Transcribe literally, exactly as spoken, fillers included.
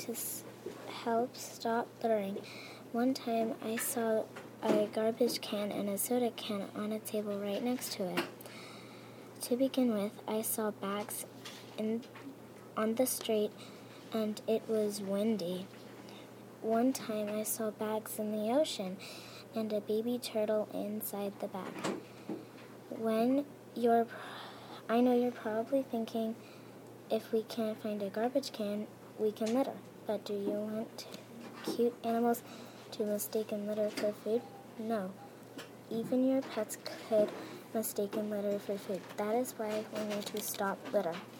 to s- help stop littering. One time I saw a garbage can and a soda can on a table right next to it. To begin with, I saw bags in on the street, and it was windy. One time I saw bags in the ocean and a baby turtle inside the bag. When you're, I know you're probably thinking, if we can't find a garbage can, we can litter. But do you want cute animals to mistaken litter for food? No. Even your pets could mistaken litter for food. That is why we need to stop litter.